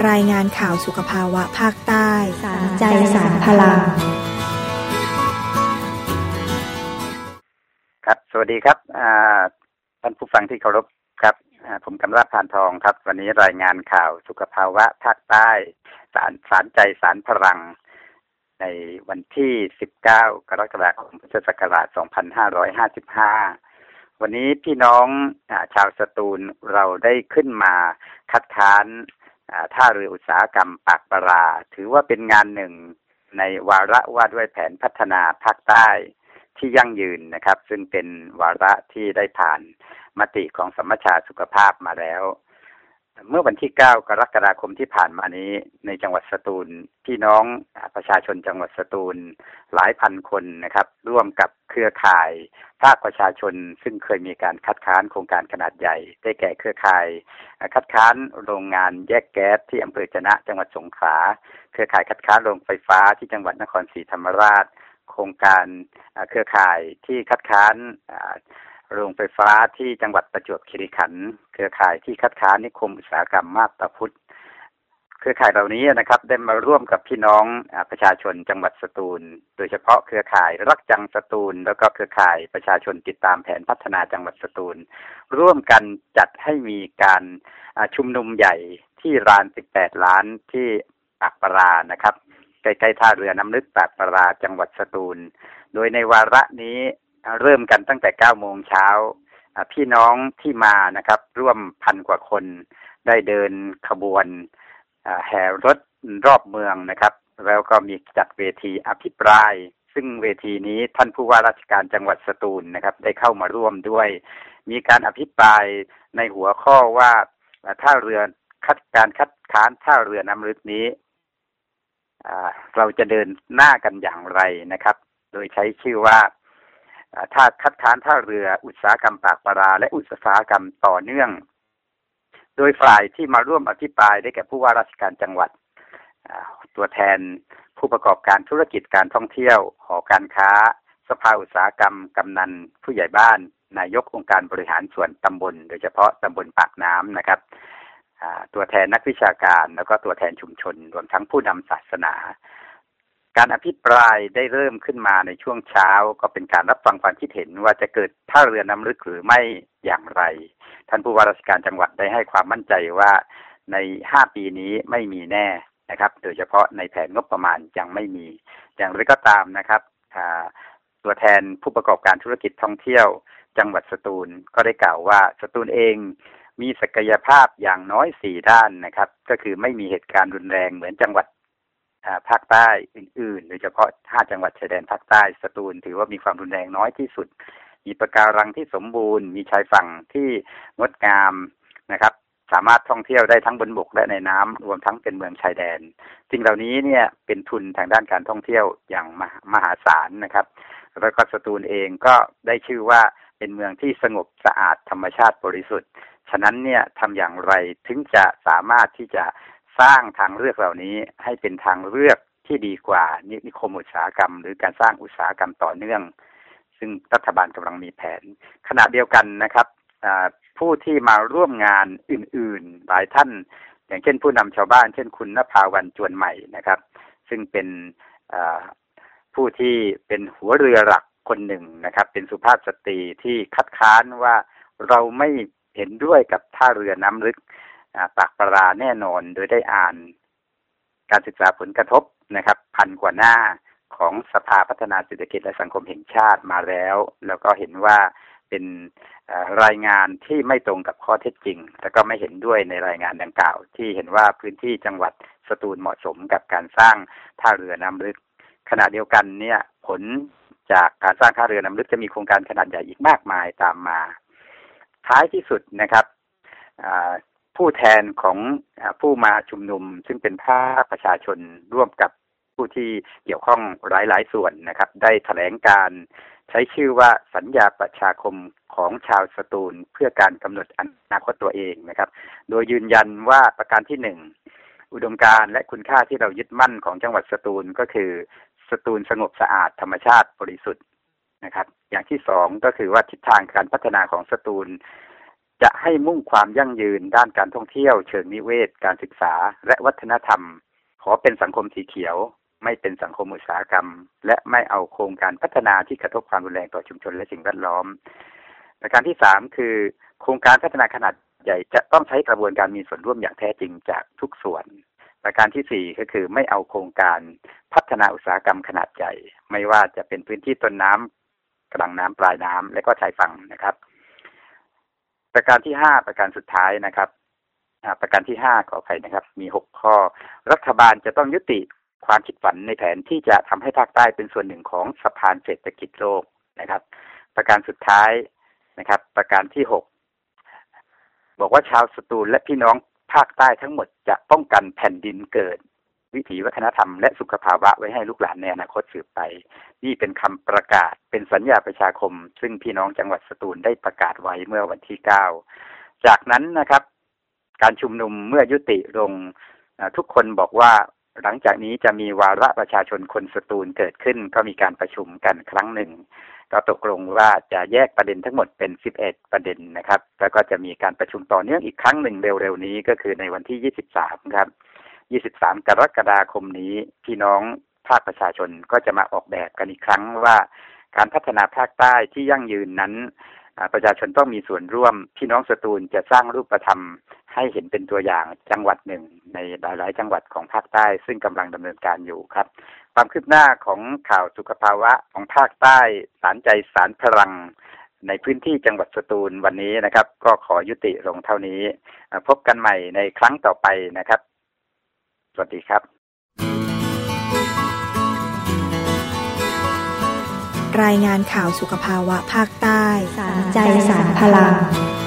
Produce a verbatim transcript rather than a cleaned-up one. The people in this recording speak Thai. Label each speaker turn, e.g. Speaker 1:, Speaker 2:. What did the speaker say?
Speaker 1: รายงานข่าวสุขภาวะภาคใต้
Speaker 2: สารใจสารพลัง
Speaker 3: ครับสวัสดีครับท่านผู้ฟังที่เคารพครับผมกำลังพานทองครับวันนี้รายงานข่าวสุขภาวะภาคใต้สารสารใจสารพลังในวันที่สิบเก้ากรกฎาคมพุทธศักราชสองพันห้าร้อยห้าสิบห้าวันนี้พี่น้องชาวสตูลเราได้ขึ้นมาคัดค้านท่าเรืออุตสาหกรรมปากปราถือว่าเป็นงานหนึ่งในวาระว่าด้วยแผนพัฒนาภาคใต้ที่ยั่งยืนนะครับซึ่งเป็นวาระที่ได้ผ่านมติของสมัชชาสุขภาพมาแล้วเมื่อวันที่เก้ากรกฎาคมที่ผ่านมานี้ในจังหวัดสตูลพี่น้องประชาชนจังหวัดสตูลหลายพันคนนะครับร่วมกับเครือข่ายภาคประชาชนซึ่งเคยมีการคัดค้านโครงการขนาดใหญ่ได้แก่เครือข่ายคัดค้านโรงงานแยกแก๊สที่อำเภอจะนะจังหวัดสงขลาเครือข่ายคัดค้านโรงไฟฟ้าที่จังหวัดนครศรีธรรมราชโครงการเครือข่ายที่คัดค้านโรงไฟฟ้าที่จังหวัดประจวบคีรีขันธ์เครือข่ายที่คัดค้านนิคมอุตสาหกรรมมาบตาพุธเครือข่ายเหล่านี้นะครับได้มาร่วมกับพี่น้องประชาชนจังหวัดสตูลโดยเฉพาะเครือข่ายรักจังสตูลแล้วก็เครือข่ายประชาชนติดตามแผนพัฒนาจังหวัดสตูลร่วมกันจัดให้มีการชุมนุมใหญ่ที่ลานสิบแปดล้านที่ปากปรานะครับใกล้ๆท่าเรือน้ำลึกปากปราจังหวัดสตูลโดยในวาระนี้เริ่มกันตั้งแต่เก้าโมงเช้าพี่น้องที่มานะครับร่วมพันกว่าคนได้เดินขบวนแห่รถรอบเมืองนะครับแล้วก็มีจัดเวทีอภิปรายซึ่งเวทีนี้ท่านผู้ว่าราชการจังหวัดสตูลนะครับได้เข้ามาร่วมด้วยมีการอภิปรายในหัวข้อว่าท่าเรือคัดการคัดค้านท่าเรือน้ำลึกนี้เราจะเดินหน้ากันอย่างไรนะครับโดยใช้ชื่อว่าถ้าคัดค้านท่าเรืออุตสาหกรรมปากปราและอุตสาหกรรมต่อเนื่องโดยฝ่ายที่มาร่วมอภิปรายได้แก่ผู้ว่าราชการจังหวัดตัวแทนผู้ประกอบการธุรกิจการท่องเที่ยวหอการค้าสภาอุตสาหกรรมกำนันผู้ใหญ่บ้านนายกองค์การบริหารส่วนตำบลโดยเฉพาะตำบลปากน้ำนะครับตัวแทนนักวิชาการแล้วก็ตัวแทนชุมชนรวมทั้งผู้นำศาสนาการอภิปรายได้เริ่มขึ้นมาในช่วงเช้าก็เป็นการรับฟังความคิดเห็นว่าจะเกิดท่าเรือน้ำลึกหรือไม่อย่างไรท่านผู้ว่าราชการจังหวัดได้ให้ความมั่นใจว่าในห้าปีนี้ไม่มีแน่นะครับโดยเฉพาะในแผนงบประมาณยังไม่มีอย่างไรก็ตามนะครับตัวแทนผู้ประกอบการธุรกิจท่องเที่ยวจังหวัดสตูลก็ได้กล่าวว่าสตูลเองมีศักยภาพอย่างน้อยสี่ด้านนะครับก็คือไม่มีเหตุการณ์รุนแรงเหมือนจังหวัดภาคใต้อื่นๆโดยเฉพาะห้าจังหวัดชายแดนภาคใต้สตูลถือว่ามีความรุนแรงน้อยที่สุดมีปะการังที่สมบูรณ์มีชายฝั่งที่งดงามนะครับสามารถท่องเที่ยวได้ทั้งบนบกและในน้ำรวมทั้งเป็นเมืองชายแดนสิ่งเหล่านี้เนี่ยเป็นทุนทางด้านการท่องเที่ยวอย่างมหาศาลนะครับแล้วก็สตูลเองก็ได้ชื่อว่าเป็นเมืองที่สงบสะอาดธรรมชาติบริสุทธิ์ฉะนั้นเนี่ยทำอย่างไรถึงจะสามารถที่จะสร้างทางเลือกเหล่านี้ให้เป็นทางเลือกที่ดีกว่านิคมอุตสาหกรรมหรือการสร้างอุตสาหกรรมต่อเนื่องซึ่งรัฐบาลกำลังมีแผนขณะเดียวกันนะครับผู้ที่มาร่วมงานอื่นๆหลายท่านอย่างเช่นผู้นำชาวบ้านเช่นคุณณภาวันจวนใหม่นะครับซึ่งเป็นผู้ที่เป็นหัวเรือหลักคนหนึ่งนะครับเป็นสุภาพสตรีที่คัดค้านว่าเราไม่เห็นด้วยกับท่าเรือน้ำลึกปากปราแน่นอนโดยได้อ่านการศึกษาผลกระทบนะครับพันกว่าหน้าของสภาพัฒนาเศรษฐกิจและสังคมแห่งชาติมาแล้วแล้วก็เห็นว่าเป็นรายงานที่ไม่ตรงกับข้อเท็จจริงแล้วก็ไม่เห็นด้วยในรายงานดังกล่าวที่เห็นว่าพื้นที่จังหวัดสตูลเหมาะสมกับการสร้างท่าเรือน้ำลึกขณะเดียวกันเนี่ยผลจากการสร้างท่าเรือน้ำลึกจะมีโครงการขนาดใหญ่อีกมากมายตามมาท้ายที่สุดนะครับผู้แทนของผู้มาชุมนุมซึ่งเป็นภาคประชาชนร่วมกับผู้ที่เกี่ยวข้องหลายๆส่วนนะครับได้แถลงการใช้ชื่อว่าสัญญาประชาคมของชาวสตูลเพื่อการกำหนดอนาคตตัวเองนะครับโดยยืนยันว่าประการที่หนึ่งอุดมการณ์และคุณค่าที่เรายึดมั่นของจังหวัดสตูลก็คือสตูลสงบสะอาดธรรมชาติบริสุทธิ์นะครับอย่างที่สองก็คือว่าทิศทางการพัฒนาของสตูลจะให้มุ่งความยั่งยืนด้านการท่องเที่ยวเชิงนิเวศการศึกษาและวัฒนธรรมขอเป็นสังคมสีเขียวไม่เป็นสังคมอุตสาหกรรมและไม่เอาโครงการพัฒนาที่กระทบความรุนแรงต่อชุมชนและสิ่งแวดล้อมประการที่สามคือโครงการพัฒนาขนาดใหญ่จะต้องใช้กระบวนการมีส่วนร่วมอย่างแท้จริงจากทุกส่วนประการที่สี่ก็คือไม่เอาโครงการพัฒนาอุตสาหกรรมขนาดใหญ่ไม่ว่าจะเป็นพื้นที่ต้นน้ำกลางน้ำปลายน้ำและก็ชายฝั่งนะครับประการที่ห้าประการสุดท้ายนะครับประการที่ห้าขออภัยนะครับมีหกข้อรัฐบาลจะต้องยุติความคิดฝันในแผนที่จะทำให้ภาคใต้เป็นส่วนหนึ่งของสะพานเศรษฐกิจโลกนะครับประการสุดท้ายนะครับประการที่หกบอกว่าชาวสตูลและพี่น้องภาคใต้ทั้งหมดจะป้องกันแผ่นดินเกิดวิถีวัฒนธรรมและสุขภาวะไว้ให้ลูกหลานในอนาคตสืบไปนี่เป็นคำประกาศเป็นสัญญาประชาคมซึ่งพี่น้องจังหวัดสตูลได้ประกาศไว้เมื่อวันที่เก้าจากนั้นนะครับการชุมนุมเมื่อยุติลงทุกคนบอกว่าหลังจากนี้จะมีวาระประชาชนคนสตูลเกิดขึ้นก็มีการประชุมกันครั้งหนึ่งก็ตกลงว่าจะแยกประเด็นทั้งหมดเป็นสิบเอ็ดประเด็นนะครับแล้วก็จะมีการประชุมต่อเนื่องอีกครั้งหนึ่งเร็วๆนี้ก็คือในวันที่ยี่สิบสามครับยี่สิบสามกรกฎาคมนี้พี่น้องภาคประชาชนก็จะมาออกแบบกันอีกครั้งว่าการพัฒนาภาคใต้ที่ยั่งยืนนั้นประชาชนต้องมีส่วนร่วมพี่น้องสตูลจะสร้างรูปธรรมให้เห็นเป็นตัวอย่างจังหวัดหนึ่งในหลายๆจังหวัดของภาคใต้ซึ่งกำลังดำเนินการอยู่ครับความคืบหน้าของข่าวสุขภาวะของภาคใต้สารใจสารพลังในพื้นที่จังหวัดสตูลวันนี้นะครับก็ขอยุติลงเท่านี้พบกันใหม่ในครั้งต่อไปนะครับสวัสดีครับ
Speaker 1: รายงานข่าวสุขภาวะภาคใต้
Speaker 2: สารใจสารพลัง